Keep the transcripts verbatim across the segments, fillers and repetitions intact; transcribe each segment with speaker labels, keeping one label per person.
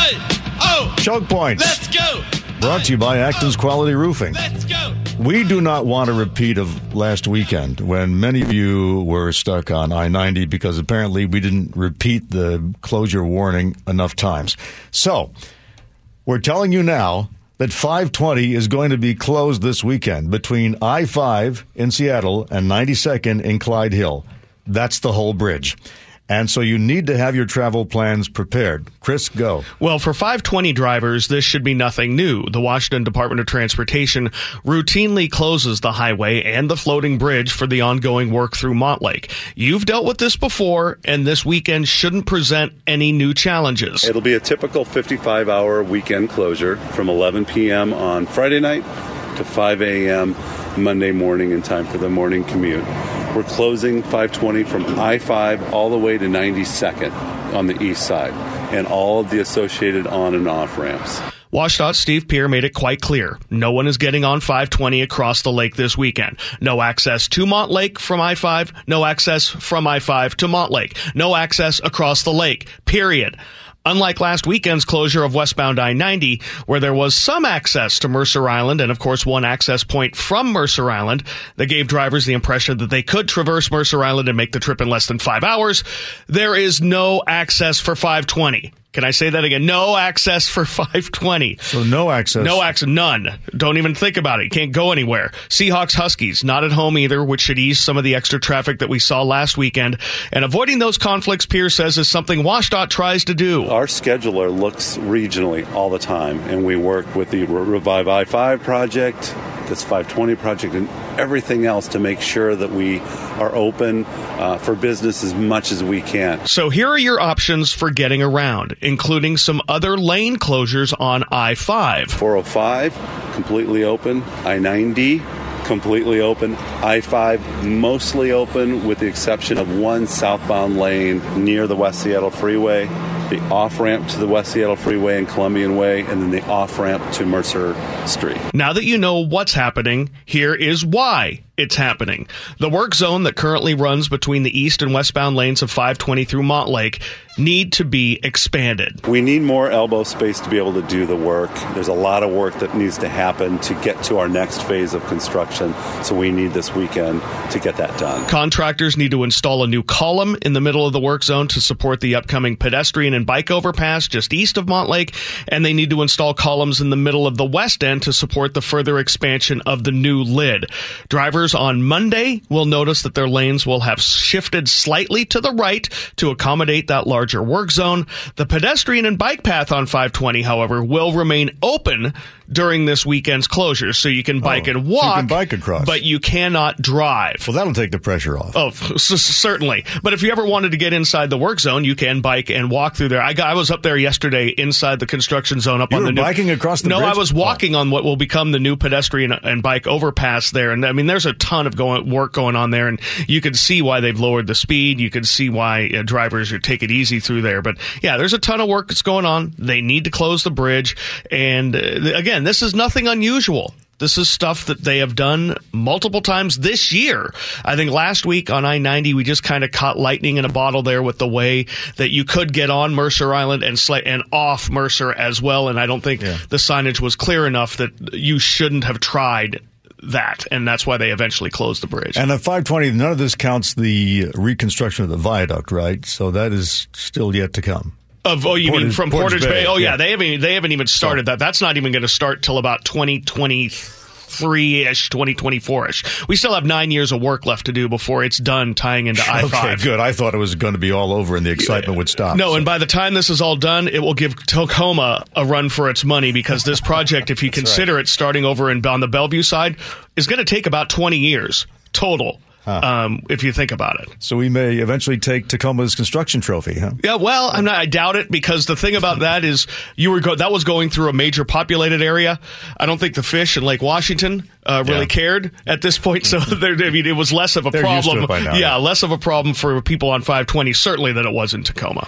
Speaker 1: Oh!
Speaker 2: Choke points.
Speaker 1: Let's go!
Speaker 2: Brought to you by Acton's Quality Roofing.
Speaker 1: Let's go!
Speaker 2: We do not want a repeat of last weekend when many of you were stuck on I ninety because apparently we didn't repeat the closure warning enough times. So, we're telling you now that five twenty is going to be closed this weekend between I five in Seattle and ninety-second in Clyde Hill. That's the whole bridge. And so you need to have your travel plans prepared. Chris, go.
Speaker 3: Well, for five twenty drivers, this should be nothing new. The Washington Department of Transportation routinely closes the highway and the floating bridge for the ongoing work through Montlake. You've dealt with this before, and this weekend shouldn't present any new challenges.
Speaker 4: It'll be a typical fifty-five hour weekend closure from eleven p.m. on Friday night to five a.m. Monday morning in time for the morning commute. We're closing five twenty from I five all the way to ninety-second on the east side and all of the associated on and off ramps.
Speaker 3: WashDOT's Steve Peer made it quite clear. No one is getting on five twenty across the lake this weekend. No access to Montlake from I five. No access from I five to Montlake. No access across the lake. Period. Unlike last weekend's closure of westbound I ninety, where there was some access to Mercer Island and, of course, one access point from Mercer Island that gave drivers the impression that they could traverse Mercer Island and make the trip in less than five hours, there is no access for five twenty. Can I say that again? No access for five twenty.
Speaker 2: So no access.
Speaker 3: No access. None. Don't even think about it. You can't go anywhere. Seahawks Huskies, not at home either, which should ease some of the extra traffic that we saw last weekend. And avoiding those conflicts, Pierce says, is something WashDOT tries to do.
Speaker 4: Our scheduler looks regionally all the time, and we work with the Revive I five project, this five twenty project, and everything else to make sure that we are open uh, for business as much as we can.
Speaker 3: So here are your options for getting around, including some other lane closures on I five.
Speaker 4: four oh five, completely open. I ninety, completely open. I five, mostly open with the exception of one southbound lane near the West Seattle Freeway, the off-ramp to the West Seattle Freeway and Columbian Way, and then the off-ramp to Mercer Street.
Speaker 3: Now that you know what's happening, here is why it's happening. The work zone that currently runs between the east and westbound lanes of five twenty through Montlake need to be expanded.
Speaker 4: We need more elbow space to be able to do the work. There's a lot of work that needs to happen to get to our next phase of construction, so we need this weekend to get that done.
Speaker 3: Contractors need to install a new column in the middle of the work zone to support the upcoming pedestrian and bike overpass just east of Montlake, and they need to install columns in the middle of the west end to support the further expansion of the new lid. Drivers on Monday will notice that their lanes will have shifted slightly to the right to accommodate that larger work zone. The pedestrian and bike path on five twenty, however, will remain open during this weekend's closure, so you can bike
Speaker 2: oh,
Speaker 3: and walk,
Speaker 2: so you can bike across,
Speaker 3: but you cannot drive.
Speaker 2: Well, that'll take the pressure off.
Speaker 3: Oh, c- certainly. But if you ever wanted to get inside the work zone, you can bike and walk through there. I, got, I was up there yesterday inside the construction zone up
Speaker 2: you
Speaker 3: on
Speaker 2: were
Speaker 3: the new,
Speaker 2: biking across the
Speaker 3: no,
Speaker 2: bridge?
Speaker 3: I was walking oh. on what will become the new pedestrian and bike overpass there. And I mean, there's a ton of going, work going on there, and you can see why they've lowered the speed. You can see why uh, drivers should take it easy through there. But yeah, there's a ton of work that's going on. They need to close the bridge. And uh, again, this is nothing unusual. This is stuff that they have done multiple times this year. I think last week on I ninety, we just kind of caught lightning in a bottle there with the way that you could get on Mercer Island and sl- and off Mercer as well. And I don't think yeah. the signage was clear enough that you shouldn't have tried that, and that's why they eventually closed the bridge.
Speaker 2: And at five twenty, none of this counts the reconstruction of the viaduct, right? So that is still yet to come.
Speaker 3: Of oh, you
Speaker 2: Portage,
Speaker 3: mean from
Speaker 2: Portage,
Speaker 3: Portage Bay?
Speaker 2: Bay?
Speaker 3: Oh yeah,
Speaker 2: yeah,
Speaker 3: they haven't they haven't even started
Speaker 2: so,
Speaker 3: that. That's not even going to start till about twenty twenty-three-ish, twenty twenty-four-ish. We still have nine years of work left to do before it's done tying into I five.
Speaker 2: Okay, good. I thought it was going to be all over and the excitement would stop.
Speaker 3: No,
Speaker 2: so.
Speaker 3: and by the time this is all done, it will give Tacoma a run for its money, because this project, if you consider right. it starting over in, on the Bellevue side, is going to take about twenty years total. Huh. Um, if you think about it.
Speaker 2: So we may eventually take Tacoma's construction trophy, huh?
Speaker 3: Yeah, well, I'm not, I doubt it, because the thing about that is you were go, that was going through a major populated area. I don't think the fish in Lake Washington uh, really yeah. cared at this point, so there, I mean, it was less of a
Speaker 2: They're
Speaker 3: problem.
Speaker 2: Used to it by now,
Speaker 3: yeah,
Speaker 2: yeah,
Speaker 3: less of a problem for people on five twenty, certainly, than it was in Tacoma.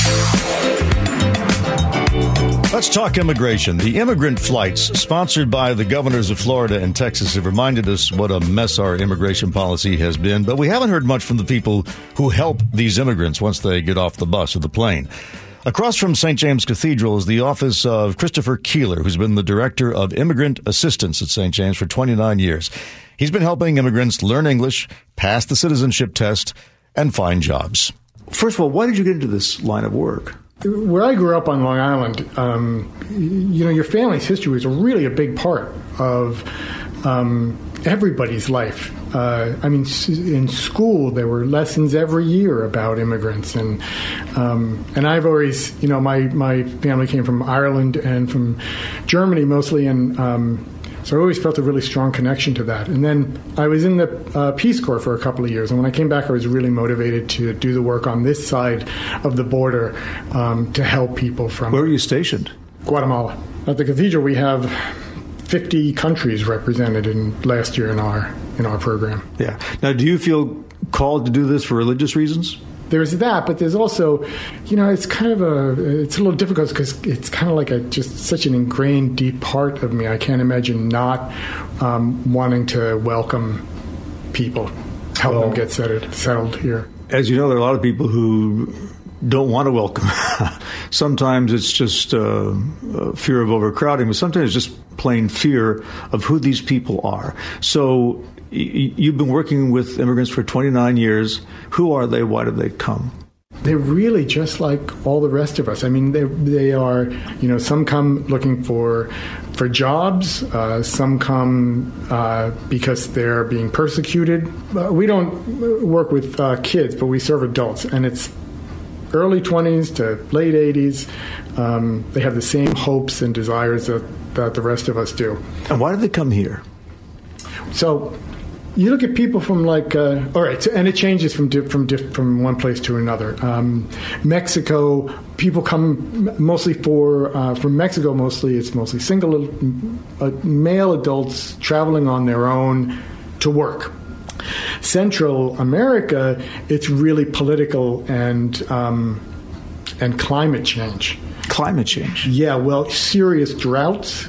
Speaker 2: Let's talk immigration. The immigrant flights sponsored by the governors of Florida and Texas have reminded us what a mess our immigration policy has been, but we haven't heard much from the people who help these immigrants once they get off the bus or the plane. Across from Saint James Cathedral is the office of Christopher Keeler, who's been the director of immigrant assistance at Saint James for twenty-nine years. He's been helping immigrants learn English, pass the citizenship test, and find jobs. First of all, why did you get into this line of work?
Speaker 1: Where I grew up on Long Island, um, you know, your family's history was really a big part of um, everybody's life. Uh, I mean, in school, there were lessons every year about immigrants. And um, and I've always, you know, my, my family came from Ireland and from Germany mostly. And um, so I always felt a really strong connection to that. And then I was in the uh, Peace Corps for a couple of years. And when I came back, I was really motivated to do the work on this side of the border um, to help people from...
Speaker 2: Where were you stationed?
Speaker 1: Guatemala. At the cathedral, we have fifty countries represented in last year in our in our program.
Speaker 2: Yeah. Now, do you feel called to do this for religious reasons?
Speaker 1: There's that, but there's also, you know, it's kind of a, it's a little difficult because it's kind of like a just such an ingrained, deep part of me. I can't imagine not um, wanting to welcome people, help well, them get settled, settled here.
Speaker 2: As you know, there are a lot of people who don't want to welcome. Sometimes it's just uh, fear of overcrowding, but sometimes it's just plain fear of who these people are. So y- you've been working with immigrants for twenty-nine years. Who are they? Why did they come?
Speaker 1: They're really just like all the rest of us. I mean, they they are, you know, some come looking for for jobs. Uh, some come uh, because they're being persecuted. Uh, we don't work with uh, kids, but we serve adults, and it's early twenties to late eighties. Um, they have the same hopes and desires that, that the rest of us do.
Speaker 2: And why did they come here?
Speaker 1: So you look at people from like, uh, all right, so, and it changes from di- from di- from one place to another. Um, Mexico, people come mostly for, uh, from Mexico mostly, it's mostly single uh, male adults traveling on their own to work. Central America, it's really political and um, and climate change.
Speaker 2: Climate change?
Speaker 1: Yeah, well, serious droughts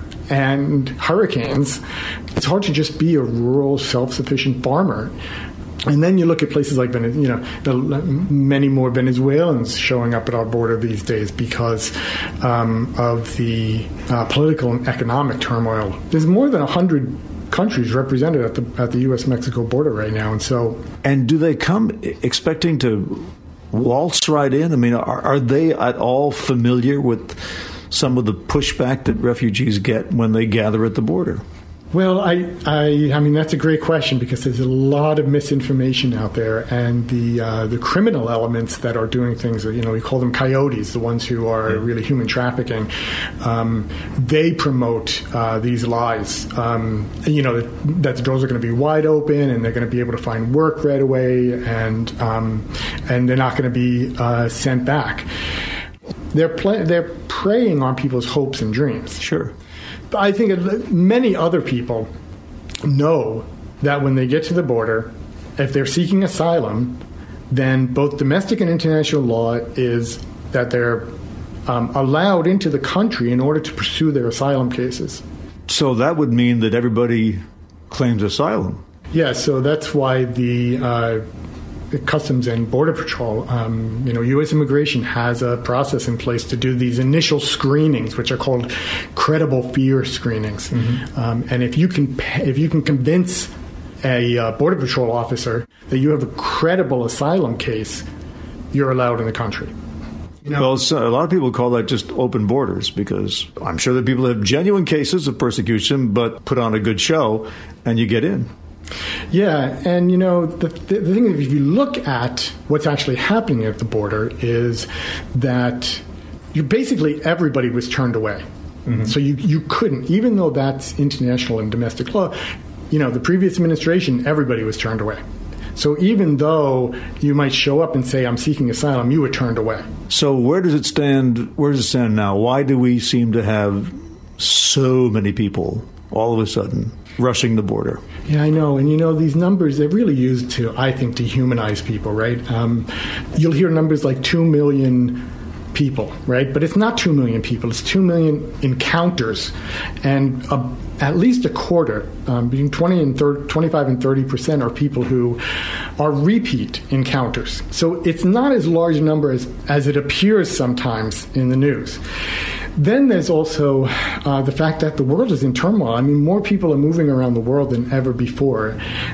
Speaker 1: and hurricanes. It's hard to just be a rural, self-sufficient farmer. And then you look at places like Venezuela, you know, many more Venezuelans showing up at our border these days because um, of the uh, political and economic turmoil. There's more than one hundred countries represented at the at the U S Mexico border right now, and so.
Speaker 2: And do they come expecting to waltz right in? I mean, are, are they at all familiar with some of the pushback that refugees get when they gather at the border?
Speaker 1: Well, I, I, I mean, that's a great question because there's a lot of misinformation out there, and the uh, the criminal elements that are doing things, you know, we call them coyotes, the ones who are really human trafficking. Um, they promote uh, these lies, um, you know, that, that the doors are going to be wide open and they're going to be able to find work right away, and um, and they're not going to be uh, sent back. They're play, they're preying on people's hopes and dreams.
Speaker 2: Sure.
Speaker 1: I think many other people know that when they get to the border, if they're seeking asylum, then both domestic and international law is that they're um, allowed into the country in order to pursue their asylum cases.
Speaker 2: So that would mean that everybody claims asylum.
Speaker 1: Yeah, so that's why the uh, Customs and Border Patrol, um, you know, U S Immigration has a process in place to do these initial screenings, which are called credible fear screenings. Mm-hmm. Um, and if you can, if you can convince a uh, Border Patrol officer that you have a credible asylum case, you're allowed in the country. You know?
Speaker 2: Well, so a lot of people call that just open borders because I'm sure that people have genuine cases of persecution, but put on a good show, and you get in.
Speaker 1: Yeah, and you know, the, the, the thing is, if you look at what's actually happening at the border is that you basically everybody was turned away. Mm-hmm. So you, you couldn't, even though that's international and domestic law, you know, the previous administration, everybody was turned away. So even though you might show up and say, I'm seeking asylum, you were turned away.
Speaker 2: So where does it stand, where does it stand now? Why do we seem to have so many people all of a sudden rushing the border?
Speaker 1: Yeah, I know. And, you know, these numbers, they're really used to, I think, dehumanize people, right? Um, you'll hear numbers like two million people, right? But it's not two million people. It's two million encounters, and a, at least a quarter, um, between twenty and thirty, twenty-five and thirty percent, are people who are repeat encounters. So it's not as large a number as, as it appears sometimes in the news. Then there's also uh, the fact that the world is in turmoil. I mean, more people are moving around the world than ever before,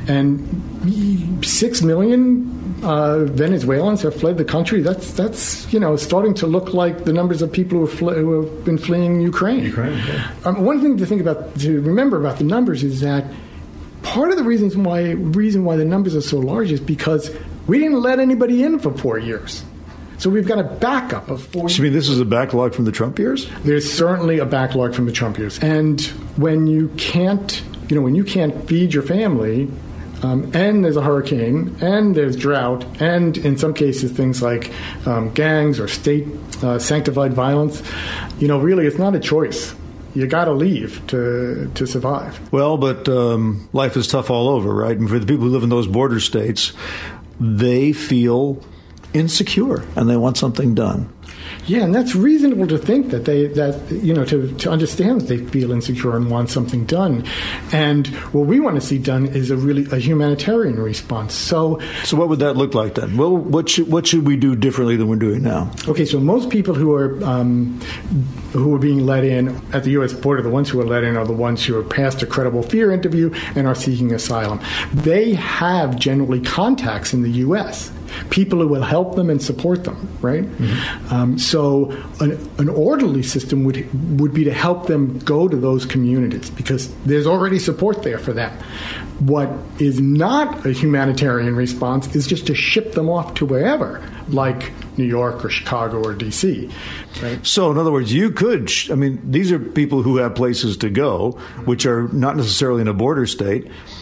Speaker 1: and six million Uh, Venezuelans have fled the country. That's that's you know starting to look like the numbers of people who have, fle- who have been fleeing Ukraine.
Speaker 2: Ukraine. Yeah.
Speaker 1: Um, one thing to think about, to remember about the numbers, is that part of the reasons why reason why the numbers are so large is because we didn't let anybody in for four years. So we've got a backup of four.
Speaker 5: So you mean this is a backlog from the Trump years?
Speaker 1: There's certainly a backlog from the Trump years, and when you can't, you know, when you can't feed your family. Um, and there's a hurricane, and there's drought, and in some cases things like um, gangs or state uh, sanctified violence. You know, really, it's not a choice. You got to leave to to survive.
Speaker 5: Well, but um, life is tough all over, right? And for the people who live in those border states, they feel insecure and they want something done.
Speaker 1: Yeah, and that's reasonable to think that they that you know to, to understand that they feel insecure and want something done. And what we want to see done is a really a humanitarian response. So,
Speaker 5: so what would that look like then? Well, what should what should we do differently than we're doing now?
Speaker 1: Okay, so most people who are um, who are being let in at the U S border, the ones who are let in are the ones who have passed a credible fear interview and are seeking asylum. They have generally contacts in the U S, people who will help them and support them, right? Mm-hmm. Um, so an, an orderly system would would be to help them go to those communities because there's already support there for them. What is not a humanitarian response is just to ship them off to wherever, like New York or Chicago or D C. Right?
Speaker 5: So, in other words, you could, I mean, these are people who have places to go, which are not necessarily in a border state.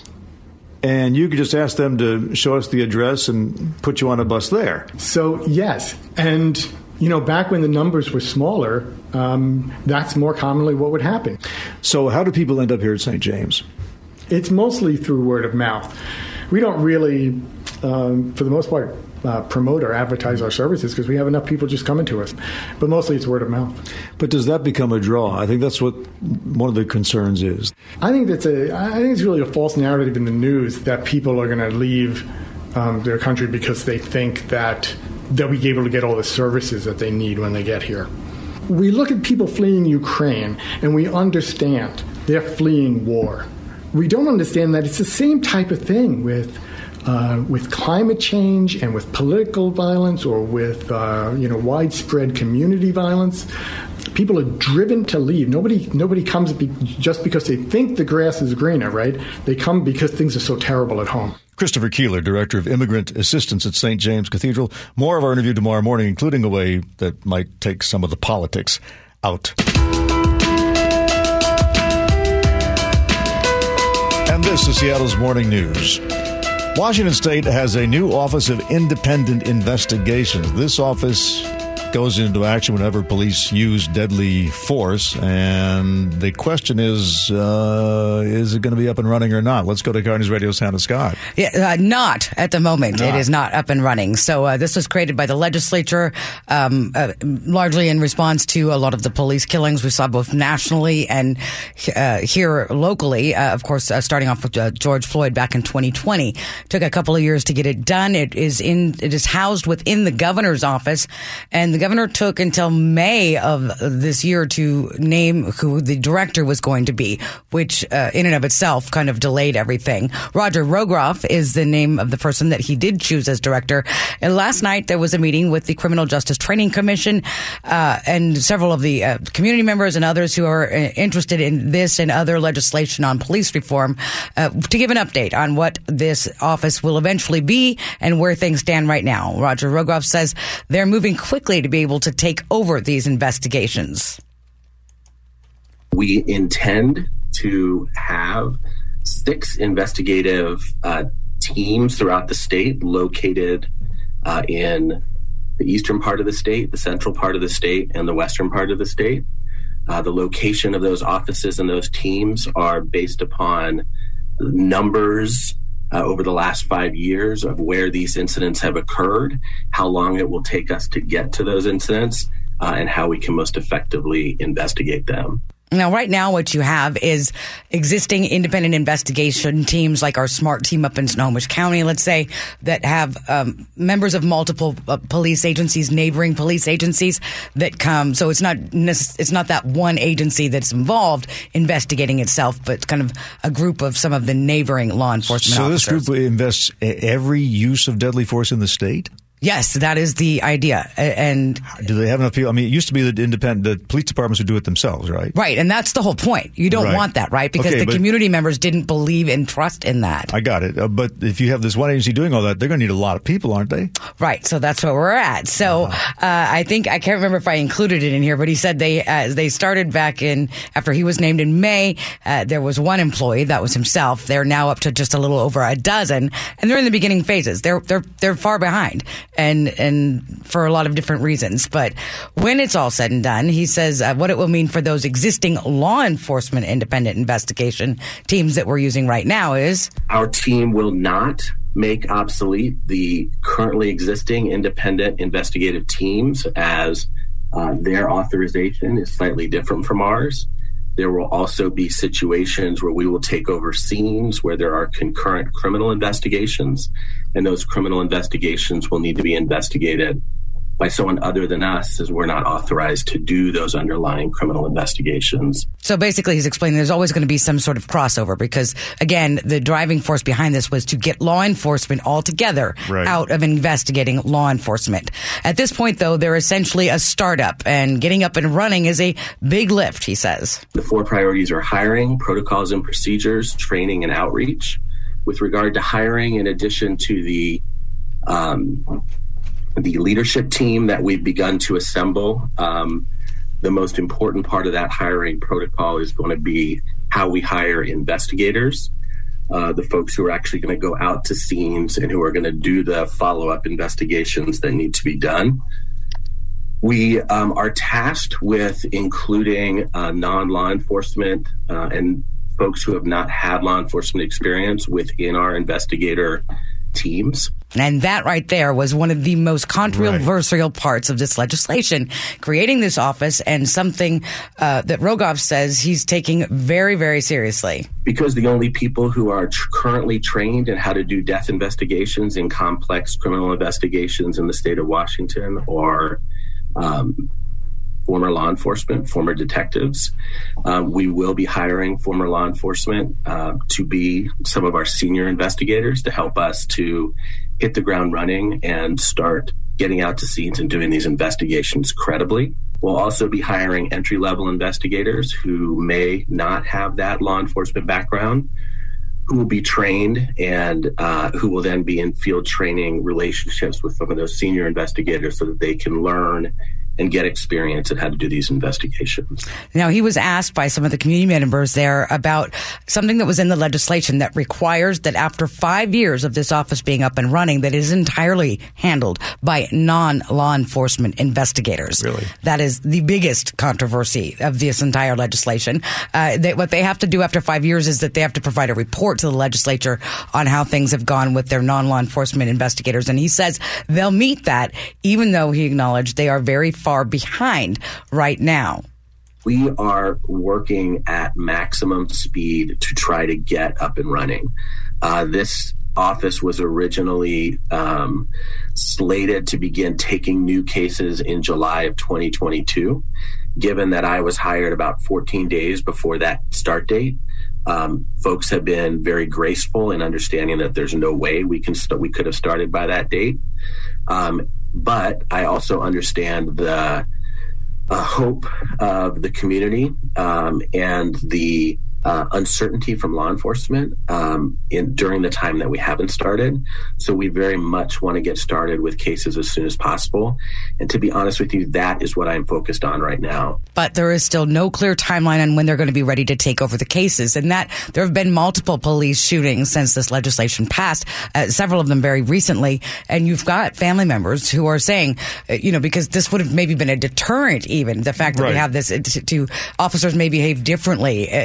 Speaker 5: And you could just ask them to show us the address and put you on a bus there.
Speaker 1: So, yes. And, you know, back when the numbers were smaller, um, that's more commonly what would happen.
Speaker 5: So how do people end up here at Saint James?
Speaker 1: It's mostly through word of mouth. We don't really, um, for the most part, uh, promote or advertise our services because we have enough people just coming to us. But mostly it's word of mouth.
Speaker 5: But does that become a draw? I think that's what one of the concerns is.
Speaker 1: I think that's a. I think it's really a false narrative in the news that people are going to leave um, their country because they think that they'll be able to get all the services that they need when they get here. We look at people fleeing Ukraine and we understand they're fleeing war. We don't understand that it's the same type of thing with uh, with climate change and with political violence or with uh, you know widespread community violence. People are driven to leave. Nobody nobody comes be, just because they think the grass is greener, right? They come because things are so terrible at home.
Speaker 2: Christopher Keeler, Director of Immigrant Assistance at Saint James Cathedral. More of our interview tomorrow morning, including a way that might take some of the politics out. And this is Seattle's Morning News. Washington State has a new Office of Independent Investigations. This office goes into action whenever police use deadly force, and the question is, uh, is it going to be up and running or not? Let's go to Car News Radio's Hannah Scott.
Speaker 6: Yeah, uh, not at the moment.
Speaker 2: Not.
Speaker 6: It is not up and running. So uh, this was created by the legislature, um, uh, largely in response to a lot of the police killings we saw both nationally and uh, here locally. Uh, of course, uh, starting off with uh, George Floyd back in twenty twenty, took a couple of years to get it done. It is in. It is housed within the governor's office, and the governor took until May of this year to name who the director was going to be, which uh, in and of itself kind of delayed everything. Roger Rogroff is the name of the person that he did choose as director. And last night there was a meeting with the Criminal Justice Training Commission uh, and several of the uh, community members and others who are uh, interested in this and other legislation on police reform uh, to give an update on what this office will eventually be and where things stand right now. Roger Rogroff says they're moving quickly to be able to take over these investigations.
Speaker 7: We intend to have six investigative uh, teams throughout the state located uh, in the eastern part of the state, the central part of the state, and the western part of the state. Uh, the location of those offices and those teams are based upon numbers Uh, over the last five years of where these incidents have occurred, how long it will take us to get to those incidents, uh, and how we can most effectively investigate them.
Speaker 6: Now, right now, what you have is existing independent investigation teams like our SMART team up in Snohomish County, let's say, that have um, members of multiple uh, police agencies, neighboring police agencies that come. So it's not necess- it's not that one agency that's involved investigating itself, but kind of a group of some of the neighboring law enforcement
Speaker 2: so
Speaker 6: officers.
Speaker 2: So this group invests every use of deadly force in the state?
Speaker 6: Yes, that is the idea. And
Speaker 2: do they have enough people? I mean, it used to be that independent, the police departments would do it themselves, right?
Speaker 6: Right. And that's the whole point. You don't
Speaker 2: right.
Speaker 6: want that, right? Because
Speaker 2: okay,
Speaker 6: the community members didn't believe and trust in that.
Speaker 2: I got it. Uh, but if you have this one agency doing all that, they're going to need a lot of people, aren't they?
Speaker 6: Right. So that's where we're at. So uh-huh. uh, I think, I can't remember if I included it in here, but he said they uh, they started back in, after he was named in May, uh, there was one employee, that was himself. They're now up to just a little over a dozen, and they're in the beginning phases. They're they're they're far behind. And and for a lot of different reasons. But when it's all said and done, he says uh, what it will mean for those existing law enforcement independent investigation teams that we're using right now is...
Speaker 7: Our team will not make obsolete the currently existing independent investigative teams, as uh, their authorization is slightly different from ours. There will also be situations where we will take over scenes where there are concurrent criminal investigations, and those criminal investigations will need to be investigated by someone other than us, as we're not authorized to do those underlying criminal investigations.
Speaker 6: So basically, he's explaining there's always going to be some sort of crossover because, again, the driving force behind this was to get law enforcement all together
Speaker 2: right.
Speaker 6: out of investigating law enforcement. At this point, though, they're essentially a startup, and getting up and running is a big lift, he says.
Speaker 7: The four priorities are hiring, protocols and procedures, training, and outreach. With regard to hiring, in addition to the um, the leadership team that we've begun to assemble, um, the most important part of that hiring protocol is going to be how we hire investigators, uh, the folks who are actually going to go out to scenes and who are going to do the follow-up investigations that need to be done. We um, are tasked with including uh, non-law enforcement uh, and folks who have not had law enforcement experience within our investigator teams.
Speaker 6: And that right there was one of the most controversial right. parts of this legislation, creating this office, and something uh, that Rogoff says he's taking very, very seriously.
Speaker 7: Because the only people who are tr- currently trained in how to do death investigations in complex criminal investigations in the state of Washington are um, former law enforcement, former detectives. Um, we will be hiring former law enforcement uh, to be some of our senior investigators to help us to hit the ground running and start getting out to scenes and doing these investigations credibly. We'll also be hiring entry-level investigators who may not have that law enforcement background, who will be trained and uh, who will then be in field training relationships with some of those senior investigators so that they can learn and get experience at how to do these investigations.
Speaker 6: Now, he was asked by some of the community members there about something that was in the legislation that requires that after five years of this office being up and running, that is entirely handled by non-law enforcement investigators.
Speaker 2: Really?
Speaker 6: That is the biggest controversy of this entire legislation. Uh, they, what they have to do after five years is that they have to provide a report to the legislature on how things have gone with their non-law enforcement investigators. And he says they'll meet that, even though he acknowledged they are very far behind right now.
Speaker 7: We are working at maximum speed to try to get up and running. Uh, this office was originally um, slated to begin taking new cases in July of twenty twenty-two. Given that I was hired about fourteen days before that start date, um, folks have been very graceful in understanding that there's no way we can st- we could have started by that date. Um, But I also understand the uh, hope of the community um, and the uh, uncertainty from law enforcement um, in during the time that we haven't started. So we very much want to get started with cases as soon as possible. And to be honest with you, that is what I'm focused on right now.
Speaker 6: But there is still no clear timeline on when they're going to be ready to take over the cases. And that there have been multiple police shootings since this legislation passed, uh, several of them very recently. And you've got family members who are saying, uh, you know, because this would have maybe been a deterrent, even the fact that
Speaker 2: right.
Speaker 6: we have this uh, to, to officers may behave differently, uh, that
Speaker 2: That's
Speaker 6: kind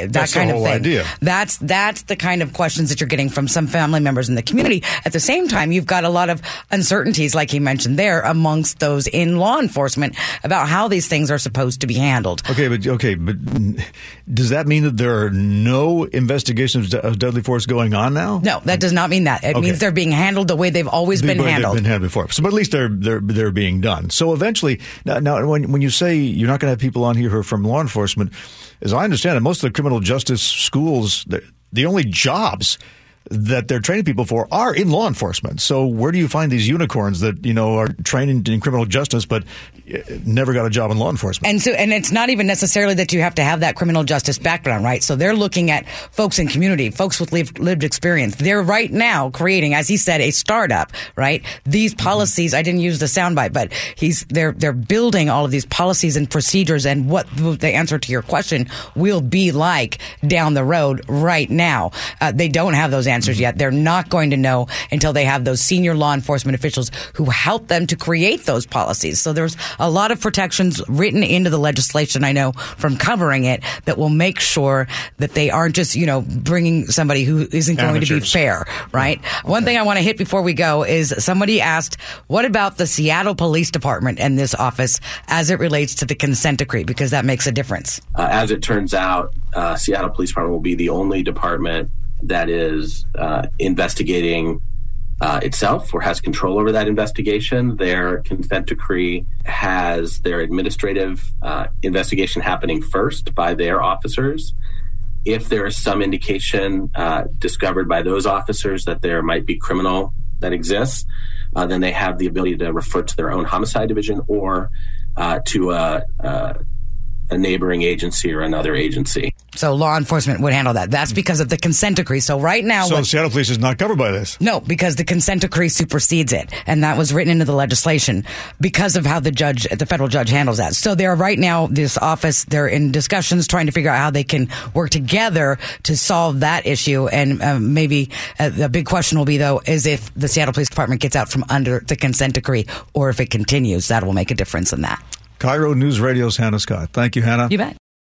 Speaker 6: kind
Speaker 2: the whole
Speaker 6: of thing.
Speaker 2: idea.
Speaker 6: That's that's the kind of questions that you're getting from some family members in the community. At the same time, you've got a lot of uncertainties, like he mentioned there, amongst those in law enforcement about how these things are supposed to be handled.
Speaker 2: Okay, but okay, but does that mean that there are no investigations of deadly force going on now?
Speaker 6: No, that does not mean that. It
Speaker 2: Okay.
Speaker 6: means they're being handled the way they've always been
Speaker 2: They've
Speaker 6: handled.
Speaker 2: been handled before. So, but at least they're they're they're being done. So eventually, now, now when when you say you're not going to have people on here who are from law enforcement, as I understand it, most of the criminal justice schools, the, the only jobs that they're training people for are in law enforcement. So where do you find these unicorns that, you know, are trained in criminal justice but never got a job in law enforcement?
Speaker 6: And so, and it's not even necessarily that you have to have that criminal justice background, right? So they're looking at folks in community, folks with lived, lived experience. They're right now creating, as he said, a startup, right? These policies, I didn't use the soundbite, but he's, they're, they're building all of these policies and procedures and what the answer to your question will be like down the road right now. Uh, they don't have those answers yet. They're not going to know until they have those senior law enforcement officials who help them to create those policies. So there's a lot of protections written into the legislation, I know, from covering it, that will make sure that they aren't just, you know, bringing somebody who isn't going
Speaker 2: Amateurs.
Speaker 6: to be fair, right? Okay. One thing I want to hit before we go is somebody asked, what about the Seattle Police Department and this office as it relates to the consent decree? Because that makes a difference.
Speaker 7: Uh, as it turns out, uh, Seattle Police Department will be the only department that is uh, investigating uh, itself or has control over that investigation. Their consent decree has their administrative uh, investigation happening first by their officers. If there is some indication uh, discovered by those officers that there might be criminal that exists, uh, then they have the ability to refer to their own homicide division or uh, to a, a, a neighboring agency or another agency.
Speaker 6: So law enforcement would handle that. That's because of the consent decree. So right now...
Speaker 2: So
Speaker 6: what,
Speaker 2: Seattle Police is not covered by this?
Speaker 6: No, because the consent decree supersedes it. And that was written into the legislation because of how the judge, the federal judge handles that. So they're right now, this office, they're in discussions trying to figure out how they can work together to solve that issue. And um, maybe uh, the big question will be, though, is if the Seattle Police Department gets out from under the consent decree or if it continues. That will make a difference in that.
Speaker 2: Cairo News Radio's Hannah Scott. Thank you, Hannah.
Speaker 6: You bet.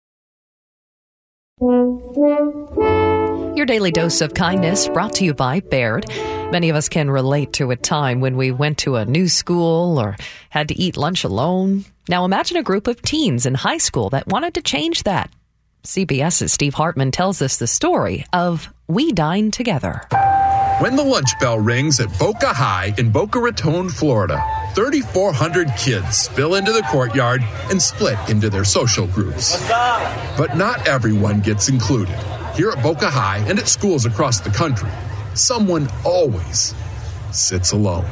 Speaker 8: Your daily dose of kindness brought to you by Baird. Many of us can relate to a time when we went to a new school or had to eat lunch alone. Now imagine a group of teens in high school that wanted to change that. CBS's Steve Hartman tells us the story of We Dine Together.
Speaker 9: When the lunch bell rings at Boca High in Boca Raton, Florida, thirty-four hundred kids spill into the courtyard and split into their social groups. But not everyone gets included. Here at Boca High and at schools across the country, someone always sits alone.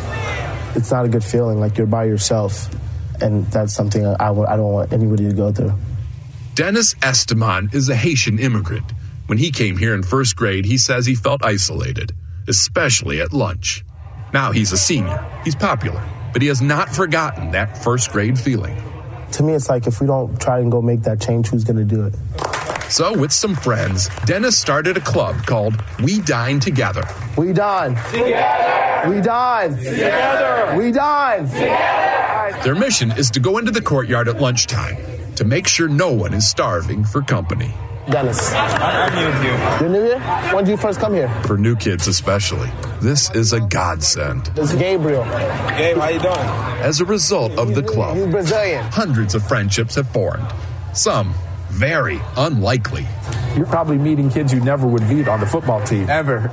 Speaker 10: It's not a good feeling, like you're by yourself, and that's something I, w- I don't want anybody to go through.
Speaker 9: Dennis Esteman is a Haitian immigrant. When he came here in first grade, he says he felt isolated, especially at lunch. Now he's a senior. He's popular, but he has not forgotten that first grade feeling.
Speaker 10: To me, it's like if we don't try and go make that change, who's going to do it?
Speaker 9: So with some friends, Dennis started a club called We Dine Together.
Speaker 10: We dine. Together. We dine. Together. We dine. Together.
Speaker 9: Their mission is to go into the courtyard at lunchtime to make sure no one is starving for company.
Speaker 10: Dennis. I'm new here. You're new here? When did you first come here?
Speaker 9: For new kids especially, this is a godsend.
Speaker 10: This is Gabriel. Gabe, how you doing?
Speaker 9: As a result of the club,
Speaker 10: He's Brazilian.
Speaker 9: Hundreds of friendships have formed. Some very unlikely.
Speaker 11: You're probably meeting kids you never would meet on the football team. Ever.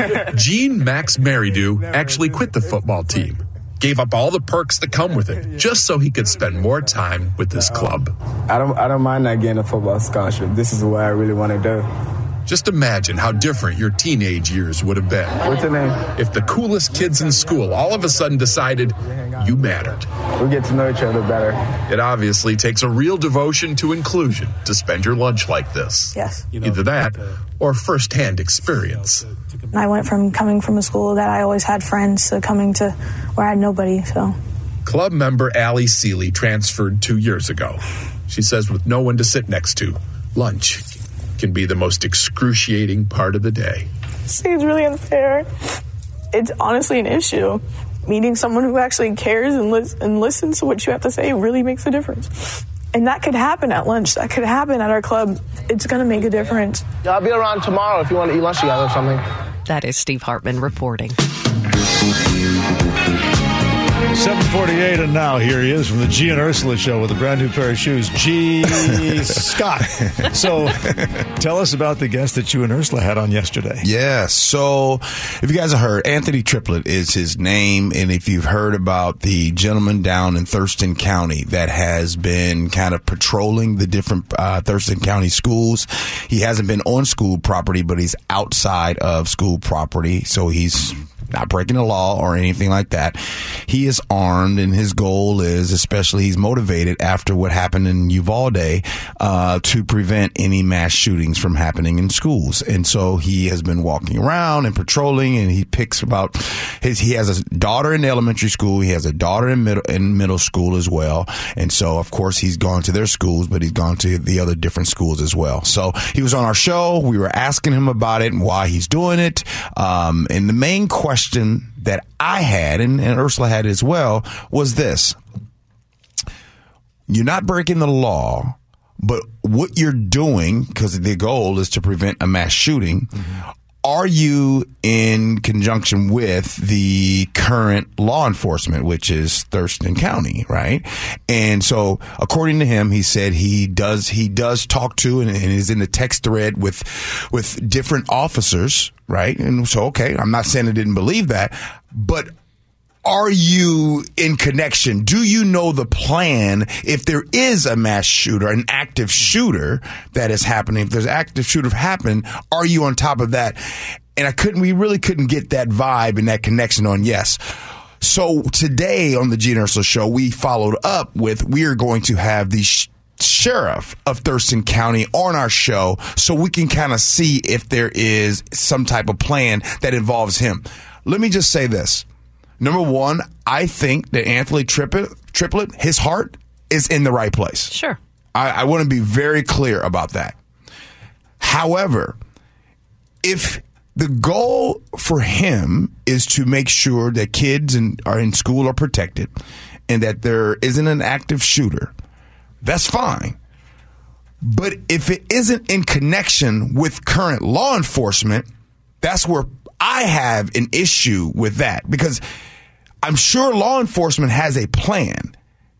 Speaker 9: Gene Max Maridu actually quit the football team, gave up all the perks that come with it, just so he could spend more time with this club.
Speaker 11: I don't I don't mind not getting a football scholarship. This is what I really want to do.
Speaker 9: Just imagine how different your teenage years would have been.
Speaker 11: What's your name?
Speaker 9: If the coolest kids in school all of a sudden decided you mattered.
Speaker 11: We get to know each other better.
Speaker 9: It obviously takes a real devotion to inclusion to spend your lunch like this.
Speaker 12: Yes.
Speaker 9: Either that or firsthand experience.
Speaker 12: I went from coming from a school that I always had friends to coming to where I had nobody, so.
Speaker 9: Club member Allie Seeley transferred two years ago. She says with no one to sit next to, lunch can be the most excruciating part of the day.
Speaker 12: This seems really unfair. It's honestly an issue. Meeting someone who actually cares and, lis- and listens to what you have to say really makes a difference. And that could happen at lunch. That could happen at our club. It's going to make a difference.
Speaker 11: I'll be around tomorrow if you want to eat lunch together or something.
Speaker 8: That is Steve Hartman reporting.
Speaker 2: seven forty-eight, and now here he is from the G and Ursula Show with a brand new pair of shoes. G. Scott. So tell us about the guest that you and Ursula had on yesterday.
Speaker 13: Yeah, so if you guys have heard, Anthony Triplett is his name, and if you've heard about the gentleman down in Thurston County that has been kind of patrolling the different uh, Thurston County schools, he hasn't been on school property, but he's outside of school property, so he's not breaking the law or anything like that. He is armed, and his goal is, especially he's motivated after what happened in Uvalde, uh, to prevent any mass shootings from happening in schools. And so he has been walking around and patrolling, and he picks about his, he has a daughter in elementary school. He has a daughter in middle, in middle school as well. And so, of course, he's gone to their schools, but he's gone to the other different schools as well. So he was on our show. We were asking him about it and why he's doing it. Um, and the main question question that I had, and, and Ursula had as well, was this. You're not breaking the law, but what you're doing, because the goal is to prevent a mass shooting, mm-hmm. are you in conjunction with the current law enforcement, which is Thurston County, right? And so, according to him, he said he does he does talk to and, and is in the text thread with with different officers, right? And so, okay, I'm not saying I didn't believe that, but are you in connection? Do you know the plan if there is a mass shooter, an active shooter that is happening? If there's an active shooter happening, are you on top of that? And I couldn't, we really couldn't get that vibe and that connection on yes. So today on the G and Ursula Show, we followed up with, we are going to have the sh- sheriff of Thurston County on our show so we can kind of see if there is some type of plan that involves him. Let me just say this. Number one, I think that Anthony Triplett, Triplett, his heart is in the right place.
Speaker 8: Sure.
Speaker 13: I, I want to be very clear about that. However, if the goal for him is to make sure that kids in, are in school are protected and that there isn't an active shooter, that's fine. But if it isn't in connection with current law enforcement, that's where I have an issue with that, because I'm sure law enforcement has a plan,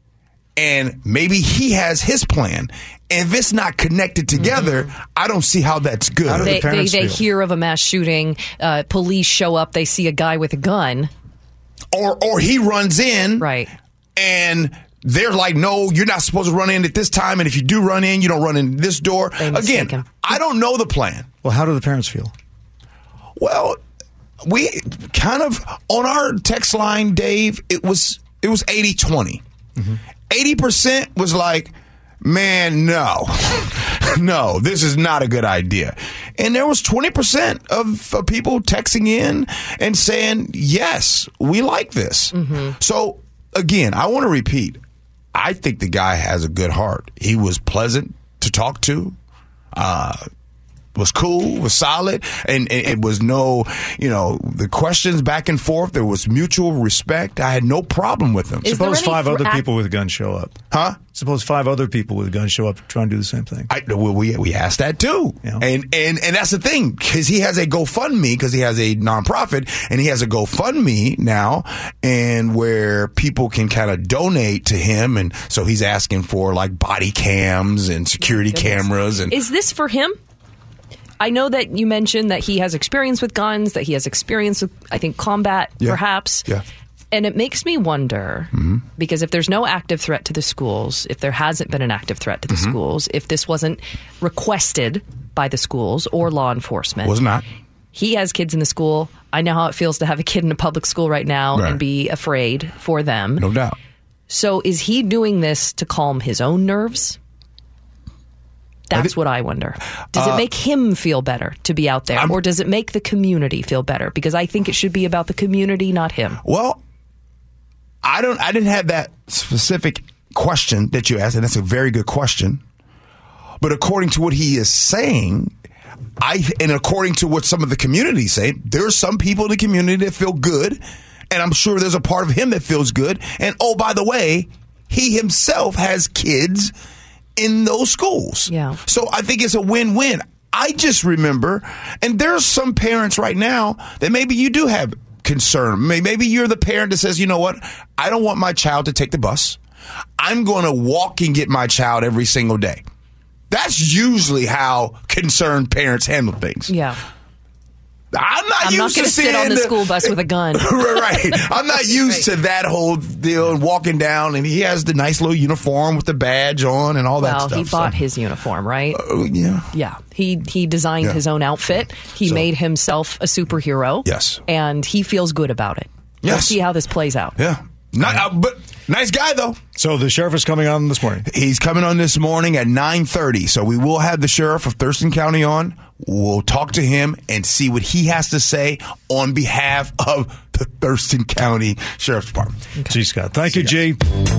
Speaker 13: and maybe he has his plan. And if it's not connected together, mm-hmm. I don't see how that's good.
Speaker 8: How do
Speaker 13: they,
Speaker 8: the they, they hear of a mass shooting, uh, police show up, they see a guy with a gun.
Speaker 13: Or, or he runs in,
Speaker 8: right,
Speaker 13: and they're like, no, you're not supposed to run in at this time, and if you do run in, you don't run in this door. Again, him. I don't know the plan.
Speaker 2: Well, how do the parents feel?
Speaker 13: Well, we kind of, on our text line, Dave, it was it was eighty twenty. Mm-hmm. eighty percent was like, man, no. No, this is not a good idea. And there was twenty percent of, of people texting in and saying, yes, we like this. Mm-hmm. So, again, I want to repeat, I think the guy has a good heart. He was pleasant to talk to. Uh was cool, was solid, and, and it was no, you know, the questions back and forth. There was mutual respect. I had no problem with them.
Speaker 2: Is Suppose five other act- people with guns show up.
Speaker 13: Huh?
Speaker 2: Suppose five other people with guns show up trying to do the same thing.
Speaker 13: I, well, we we asked that too, yeah. and and and that's the thing, because he has a GoFundMe, because he has a nonprofit, and he has a GoFundMe now, and where people can kind of donate to him, and so he's asking for like body cams and security cameras. And
Speaker 8: is this for him? I know that you mentioned that he has experience with guns, that he has experience with, I think, combat, yeah. perhaps.
Speaker 13: Yeah.
Speaker 8: And it makes me wonder, mm-hmm. because if there's no active threat to the schools, if there hasn't been an active threat to the mm-hmm. schools, if this wasn't requested by the schools or law enforcement.
Speaker 13: Was not.
Speaker 8: He has kids in the school. I know how it feels to have a kid in a public school right now right. and be afraid for them.
Speaker 13: No doubt.
Speaker 8: So is he doing this to calm his own nerves? That's I th- what I wonder. Does uh, it make him feel better to be out there, I'm, or does it make the community feel better? Because I think it should be about the community, not him.
Speaker 13: Well, I don't. I didn't have that specific question that you asked, and that's a very good question. But according to what he is saying, I and according to what some of the community say, there are some people in the community that feel good, and I'm sure there's a part of him that feels good. And oh, by the way, he himself has kids in those schools.
Speaker 8: Yeah.
Speaker 13: So I think it's a win-win. I just remember, and there's some parents right now that maybe you do have concern. Maybe you're the parent that says, you know what, I don't want my child to take the bus. I'm going to walk and get my child every single day. That's usually how concerned parents handle things.
Speaker 8: Yeah.
Speaker 13: I'm not
Speaker 8: I'm
Speaker 13: used
Speaker 8: not
Speaker 13: to
Speaker 8: going to sit on the, the school bus with a gun.
Speaker 13: Right. I'm not used right. to that whole deal and walking down, and he has the nice little uniform with the badge on and all that
Speaker 8: well,
Speaker 13: stuff.
Speaker 8: Well, he bought
Speaker 13: so.
Speaker 8: his uniform, right?
Speaker 13: Uh, yeah.
Speaker 8: Yeah. He he designed
Speaker 13: yeah.
Speaker 8: his own outfit. He so. made himself a superhero.
Speaker 13: Yes.
Speaker 8: And he feels good about it.
Speaker 13: Yes.
Speaker 8: We'll see how this plays out.
Speaker 13: Yeah. Not, uh, but nice guy, though.
Speaker 2: So the sheriff is coming on this morning.
Speaker 13: He's coming on this morning at nine thirty. So we will have the sheriff of Thurston County on. We'll talk to him and see what he has to say on behalf of the Thurston County Sheriff's Department.
Speaker 2: Okay. Gee, Scott. Thank See you, G.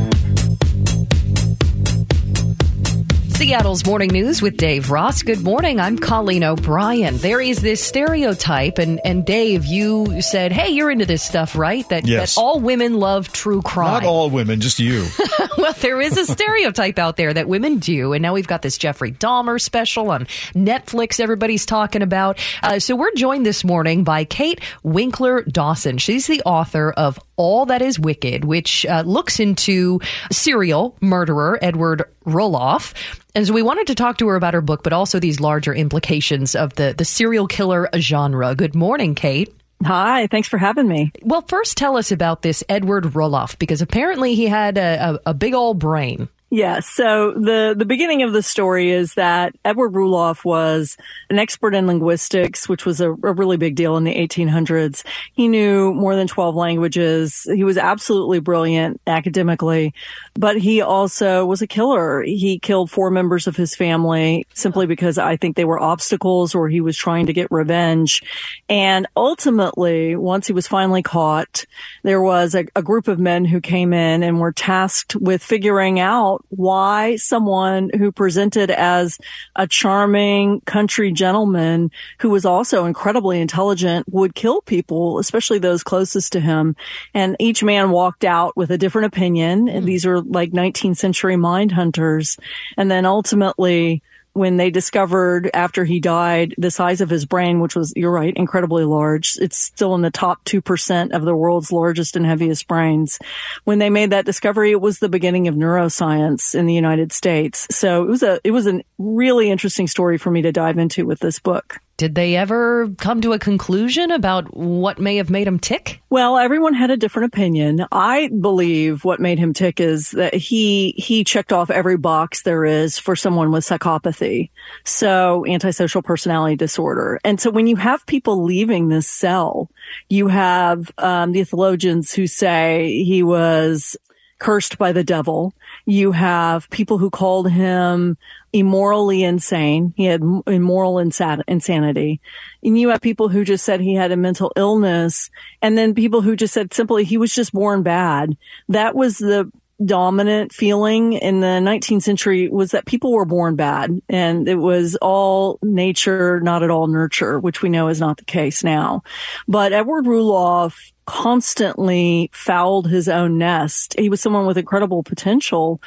Speaker 8: Seattle's Morning News with Dave Ross. Good morning. I'm Colleen O'Brien. There is this stereotype, and, and Dave, you said, hey, you're into this stuff, right? That,
Speaker 2: yes.
Speaker 8: that all women love true crime.
Speaker 2: Not all women, just you.
Speaker 8: Well, there is a stereotype out there that women do, and now we've got this Jeffrey Dahmer special on Netflix everybody's talking about. Uh, so we're joined this morning by Kate Winkler Dawson. She's the author of All That Is Wicked, which uh, looks into serial murderer Edward Roloff. And so we wanted to talk to her about her book, but also these larger implications of the, the serial killer genre. Good morning, Kate.
Speaker 14: Hi, thanks for having me.
Speaker 8: Well, first tell us about this Edward Roloff, because apparently he had a, a, a big old brain.
Speaker 14: Yes. So the, the beginning of the story is that Edward Roloff was an expert in linguistics, which was a, a really big deal in the eighteen hundreds. He knew more than twelve languages. He was absolutely brilliant academically, but he also was a killer. He killed four members of his family simply because I think they were obstacles or he was trying to get revenge. And ultimately, once he was finally caught, there was a, a group of men who came in and were tasked with figuring out why someone who presented as a charming country gentleman who was also incredibly intelligent would kill people, especially those closest to him. And each man walked out with a different opinion. And these are like nineteenth century mind hunters. And then ultimately, when they discovered after he died the size of his brain, which was, you're right, incredibly large. It's still in the top two percent of the world's largest and heaviest brains. When they made that discovery, it was the beginning of neuroscience in the United States. So it was a, it was a really interesting story for me to dive into with this book.
Speaker 8: Did they ever come to a conclusion about what may have made him tick?
Speaker 14: Well, everyone had a different opinion. I believe what made him tick is that he he checked off every box there is for someone with psychopathy, so antisocial personality disorder. And so when you have people leaving this cell, you have um, the theologians who say he was cursed by the devil. You have people who called him immorally insane. He had immoral insa- insanity. And you have people who just said he had a mental illness. And then people who just said simply he was just born bad. That was the dominant feeling in the nineteenth century, was that people were born bad, and it was all nature, not at all nurture, which we know is not the case now. But Edward Roloff constantly fouled his own nest. He was someone with incredible potential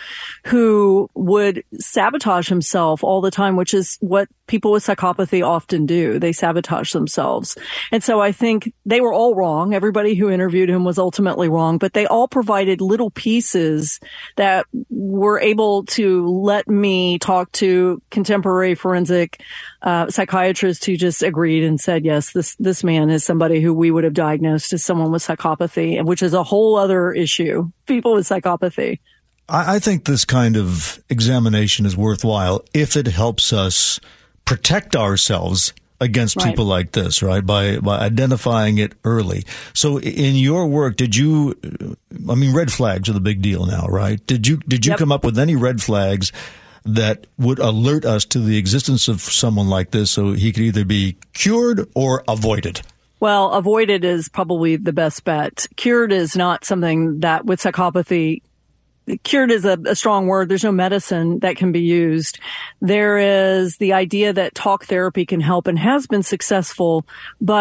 Speaker 14: who would sabotage himself all the time, which is what people with psychopathy often do. They sabotage themselves. And so I think they were all wrong. Everybody who interviewed him was ultimately wrong, but they all provided little pieces that were able to let me talk to contemporary forensic uh, psychiatrists who just agreed and said, yes, this, this man is somebody who we would have diagnosed as someone with psychopathy, which is a whole other issue. People with psychopathy.
Speaker 2: I, I think this kind of examination is worthwhile if it helps us protect ourselves against
Speaker 14: right.
Speaker 2: people like this, right? By by identifying it early. So in your work, did you, I mean, red flags are the big deal now, right? Did you, did you
Speaker 14: yep.
Speaker 2: come up with any red flags that would alert us to the existence of someone like this so he could either be cured or avoided?
Speaker 14: Well, avoided is probably the best bet. Cured is not something that with psychopathy, cured is a, a strong word. There's no medicine that can be used. There is the idea that talk therapy can help and has been successful, but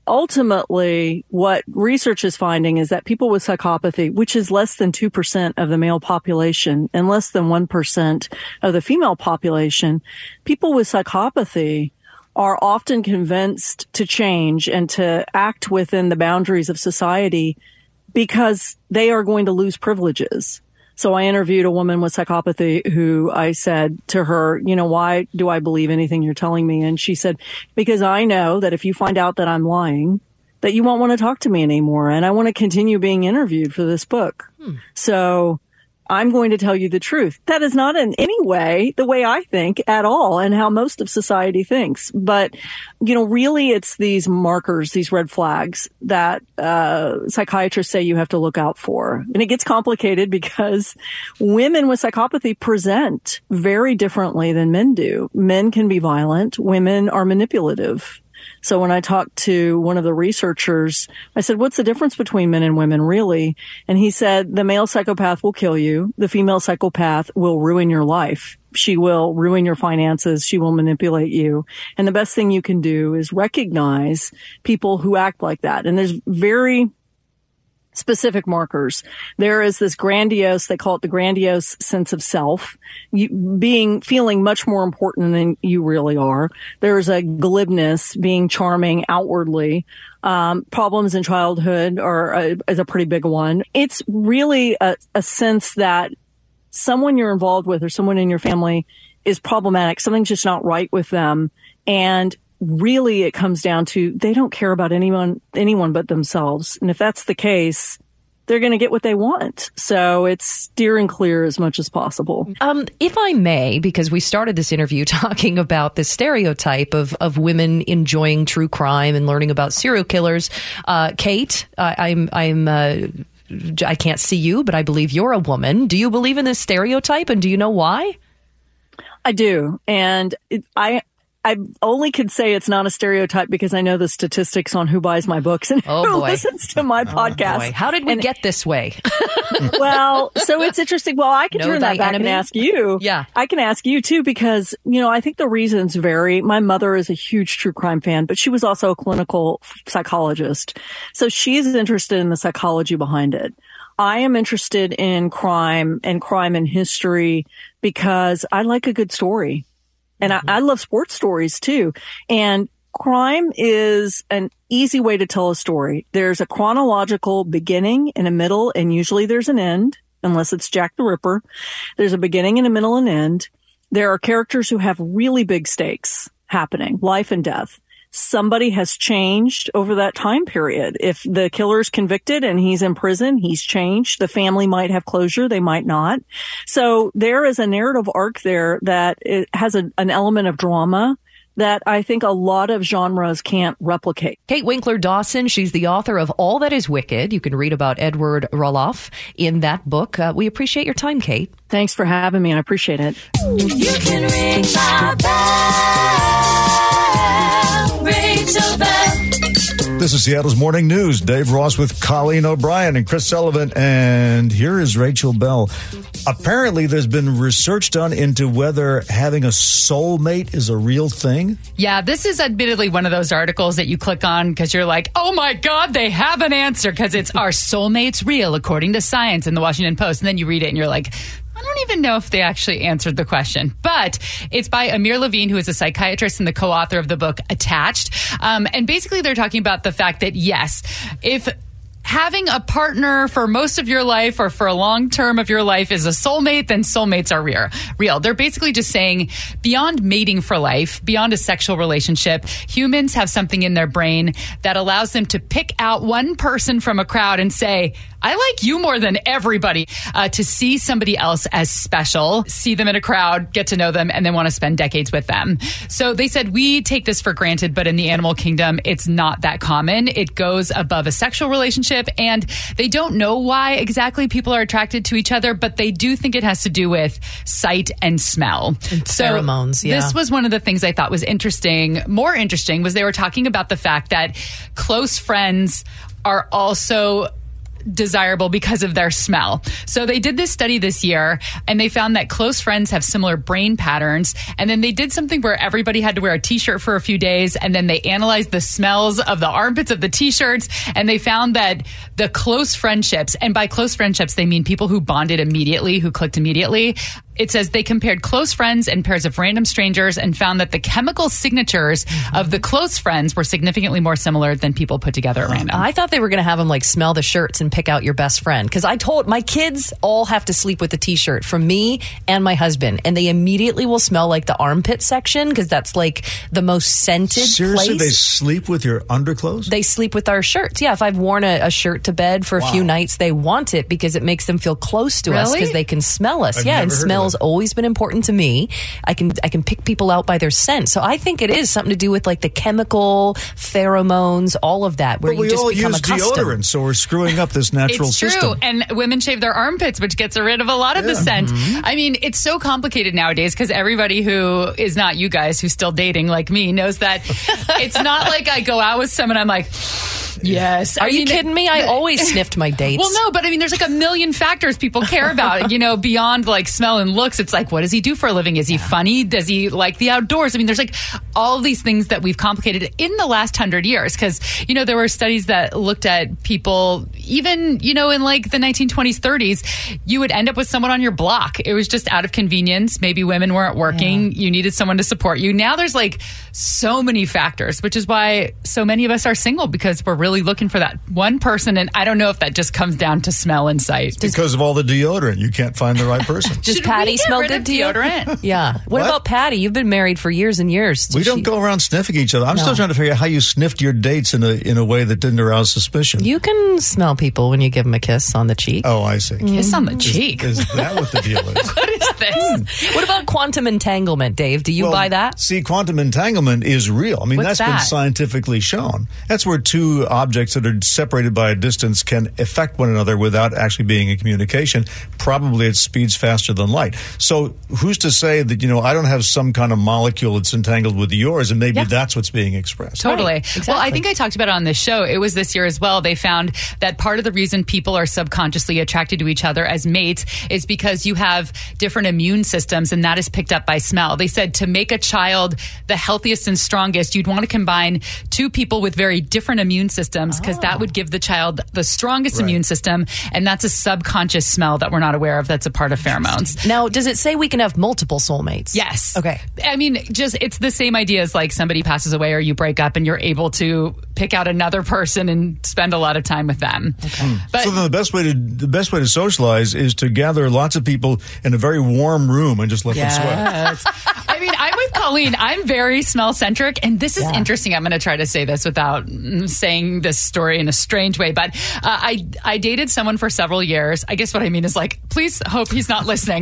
Speaker 14: ultimately, what research is finding is that people with psychopathy, which is less than two percent of the male population and less than one percent of the female population, people with psychopathy are often convinced to change and to act within the boundaries of society because they are going to lose privileges. So I interviewed a woman with psychopathy who I said to her, you know, why do I believe anything you're telling me? And she said, because I know that if you find out that I'm lying, that you won't want to talk to me anymore. And I want to continue being interviewed for this book. Hmm. So I'm going to tell you the truth. That is not in any way the way I think at all and how most of society thinks. But, you know, really it's these markers, these red flags that uh psychiatrists say you have to look out for. And it gets complicated because women with psychopathy present very differently than men do. Men can be violent. Women are manipulative. So when I talked to one of the researchers, I said, what's the difference between men and women, really? And he said, the male psychopath will kill you. The female psychopath will ruin your life. She will ruin your finances. She will manipulate you. And the best thing you can do is recognize people who act like that. And there's very specific markers. There is this grandiose, they call it the grandiose sense of self, you, being, feeling much more important than you really are. There's a glibness, being charming outwardly. Um, problems in childhood are a, is a pretty big one. It's really a, a sense that someone you're involved with or someone in your family is problematic. Something's just not right with them. And really it comes down to they don't care about anyone, anyone but themselves. And if that's the case, they're going to get what they want. So it's steer and clear as much as possible.
Speaker 8: Um, if I may, because we started this interview talking about the stereotype of, of women enjoying true crime and learning about serial killers. Uh, Kate, uh, I'm, I'm, uh, I can't see you, but I believe you're a woman. Do you believe in this stereotype, and do you know why?
Speaker 14: I do. And it, I, I only can say it's not a stereotype because I know the statistics on who buys my books and
Speaker 8: oh,
Speaker 14: who
Speaker 8: boy.
Speaker 14: listens to my
Speaker 8: oh,
Speaker 14: podcast.
Speaker 8: Boy. How did we
Speaker 14: and,
Speaker 8: get this way?
Speaker 14: Well, so it's interesting. Well, I can
Speaker 8: know
Speaker 14: turn that back
Speaker 8: enemy?
Speaker 14: and ask you.
Speaker 8: Yeah.
Speaker 14: I can ask you too, because, you know, I think the reasons vary. My mother is a huge true crime fan, but she was also a clinical psychologist. So she's interested in the psychology behind it. I am interested in crime and crime and history because I like a good story. And I, I love sports stories too. And crime is an easy way to tell a story. There's a chronological beginning and a middle, and usually there's an end, unless it's Jack the Ripper. There's a beginning and a middle and end. There are characters who have really big stakes happening, life and death. Somebody has changed over that time period. If the killer's convicted and he's in prison, he's changed. The family might have closure. They might not. So there is a narrative arc there that it has a, an element of drama that I think a lot of genres can't replicate.
Speaker 8: Kate Winkler Dawson, she's the author of All That Is Wicked. You can read about Edward Roloff in that book. Uh, we appreciate your time, Kate.
Speaker 14: Thanks for having me. I appreciate it.
Speaker 15: You can ring my bell, Rachel Bell.
Speaker 2: This is Seattle's Morning News. Dave Ross with Colleen O'Brien and Chris Sullivan. And here is Rachel Bell. Apparently, there's been research done into whether having a soulmate is a real thing.
Speaker 16: Yeah, this is admittedly one of those articles that you click on because you're like, oh my God, they have an answer, because it's Are Soulmates Real According to Science in the Washington Post. And then you read it and you're like, I don't even know if they actually answered the question, but it's by Amir Levine, who is a psychiatrist and the co-author of the book Attached. Um, and basically they're talking about the fact that, yes, if having a partner for most of your life or for a long term of your life is a soulmate, then soulmates are real. Real. They're basically just saying beyond mating for life, beyond a sexual relationship, humans have something in their brain that allows them to pick out one person from a crowd and say, I like you more than everybody, uh, to see somebody else as special, see them in a crowd, get to know them, and then want to spend decades with them. So they said we take this for granted, but in the animal kingdom, it's not that common. It goes above a sexual relationship, and they don't know why exactly people are attracted to each other, but they do think it has to do with sight and smell.
Speaker 8: And
Speaker 16: so
Speaker 8: pheromones, yeah.
Speaker 16: This was one of the things I thought was interesting. More interesting was they were talking about the fact that close friends are also desirable because of their smell. So they did this study this year, and they found that close friends have similar brain patterns. And then they did something where everybody had to wear a t-shirt for a few days, and then they analyzed the smells of the armpits of the t-shirts, and they found that the close friendships, and by close friendships, they mean people who bonded immediately, who clicked immediately. It says they compared close friends and pairs of random strangers and found that the chemical signatures of the close friends were significantly more similar than people put together at random.
Speaker 8: I thought they were going to have them like smell the shirts and pick out your best friend. Because I told my kids all have to sleep with a t-shirt from me and my husband. And they immediately will smell like the armpit section because that's like the most scented
Speaker 5: Seriously,
Speaker 8: place.
Speaker 5: they sleep with your underclothes?
Speaker 8: They sleep with our shirts. Yeah, if I've worn a, a shirt to bed for a
Speaker 5: Wow.
Speaker 8: few nights, they want it because it makes them feel close to us
Speaker 16: Really?
Speaker 8: because they can smell us.
Speaker 5: I've
Speaker 8: yeah,
Speaker 5: never
Speaker 8: and
Speaker 5: heard of
Speaker 8: smell's
Speaker 5: that.
Speaker 8: always been important to me. I can I can pick people out by their scent. So I think it is something to do with like the chemical pheromones, all of that, where
Speaker 5: But
Speaker 8: you
Speaker 5: we
Speaker 8: just
Speaker 5: all
Speaker 8: become
Speaker 5: use
Speaker 8: accustomed.
Speaker 5: deodorant, so we're screwing up this natural
Speaker 16: It's true.
Speaker 5: system.
Speaker 16: And women shave their armpits, which gets rid of a lot of the
Speaker 5: Yeah.
Speaker 16: scent.
Speaker 5: Mhm.
Speaker 16: I mean, it's so complicated nowadays because everybody who is not you guys who's still dating like me knows that it's not like I go out with someone, I'm like, yes.
Speaker 8: Are
Speaker 16: I
Speaker 8: you
Speaker 16: mean,
Speaker 8: kidding me? I always sniffed my dates.
Speaker 16: Well, no, but I mean, there's like a million factors people care about, you know, beyond like smell and looks. It's like, what does he do for a living? Is he funny? Does he like the outdoors? I mean, there's like all of these things that we've complicated in the last hundred years. Cause, you know, there were studies that looked at people, even, you know, in like the nineteen twenties, thirties, you would end up with someone on your block. It was just out of convenience. Maybe women weren't working. You needed someone to support you. Now there's like so many factors, which is why so many of us are single because we're really looking for that one person. And I don't know if that just comes down to smell and sight.
Speaker 5: Because of all the deodorant, you can't find the right person.
Speaker 8: Does
Speaker 16: Should
Speaker 8: Patty
Speaker 16: we get
Speaker 8: smell
Speaker 16: rid
Speaker 8: good
Speaker 16: of
Speaker 8: to you?
Speaker 16: deodorant?
Speaker 8: Yeah. What,
Speaker 5: What?
Speaker 8: about Patty? You've been married for years and years.
Speaker 5: We
Speaker 8: Does
Speaker 5: don't
Speaker 8: she-
Speaker 5: go around sniffing each other. I'm
Speaker 8: No.
Speaker 5: still trying to figure out how you sniffed your dates in a in a way that didn't arouse suspicion.
Speaker 8: You can smell people when you give them a kiss on the cheek.
Speaker 5: Oh, I see.
Speaker 16: Kiss on the cheek.
Speaker 5: Is that what the deal is?
Speaker 16: What is this?
Speaker 8: What about quantum entanglement, Dave? Do you
Speaker 5: Well,
Speaker 8: buy that?
Speaker 5: See, quantum entanglement is real. I mean,
Speaker 16: What's
Speaker 5: that's been
Speaker 16: that?
Speaker 5: scientifically shown. That's where two objects that are separated by a distance can affect one another without actually being in communication, probably at speeds faster than light. So who's to say that, you know, I don't have some kind of molecule that's entangled with yours, and maybe
Speaker 16: Yeah.
Speaker 5: that's what's being expressed.
Speaker 16: Totally.
Speaker 8: Right,
Speaker 16: Well, I
Speaker 8: exactly.
Speaker 16: think I talked about it on this show. It was this year as well. They found that part of the reason people are subconsciously attracted to each other as mates is because you have different immune systems, and that is picked up by smell. They said to make a child the healthiest and strongest, you'd want to combine two people with very different immune systems because that would give the child the strongest
Speaker 5: Right.
Speaker 16: immune system, and that's a subconscious smell that we're not aware of that's a part of pheromones.
Speaker 8: Now, does it say we can have multiple soulmates?
Speaker 16: Yes.
Speaker 8: Okay.
Speaker 16: I mean, just it's the same idea as like somebody passes away or you break up and you're able to pick out another person and spend a lot of time with them. But
Speaker 5: So then the best way to the best way to socialize is to gather lots of people in a very warm room and just let them sweat.
Speaker 16: yes. I mean, I'm with Colleen. I'm very smell centric, and this is
Speaker 8: Yeah.
Speaker 16: interesting. I'm going to try to say this without mm, saying this story in a strange way, but uh, I I dated someone for several years. I guess what I mean is like, please hope he's not listening.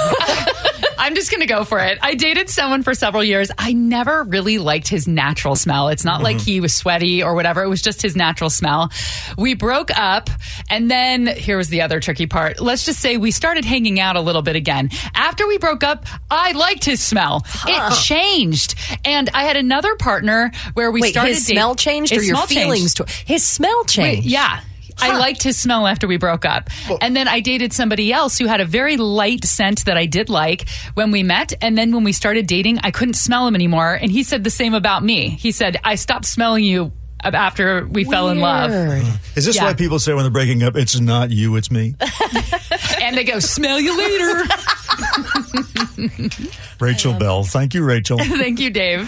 Speaker 16: I'm just going to go for it. I dated someone for several years. I never really liked his natural smell. It's not like he was sweaty or whatever. It was just his natural smell. We broke up, and then here was the other tricky part. Let's just say we started hanging out a little bit again. After we broke up, I liked his smell. It changed. And I had another partner where we
Speaker 8: Wait,
Speaker 16: started
Speaker 8: his
Speaker 16: dating-
Speaker 8: smell changed or
Speaker 16: His
Speaker 8: your
Speaker 16: smell changed.
Speaker 8: feelings? To- his smell changed?
Speaker 16: Wait, yeah. I liked his smell after we broke up. And then I dated somebody else who had a very light scent that I did like when we met. And then when we started dating, I couldn't smell him anymore. And he said the same about me. He said, I stopped smelling you after we fell in love.
Speaker 5: Is this
Speaker 16: Yeah.
Speaker 5: why people say when they're breaking up, it's not you, it's me?
Speaker 16: And they go, smell you later.
Speaker 5: Rachel Bell. Thank you, Rachel.
Speaker 16: Thank you, Dave.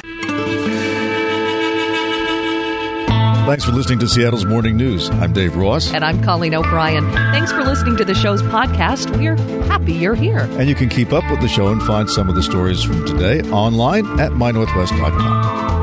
Speaker 2: Thanks for listening to Seattle's Morning News. I'm Dave Ross.
Speaker 8: And I'm Colleen O'Brien. Thanks for listening to the show's podcast. We're happy you're here.
Speaker 2: And you can keep up with the show and find some of the stories from today online at my northwest dot com.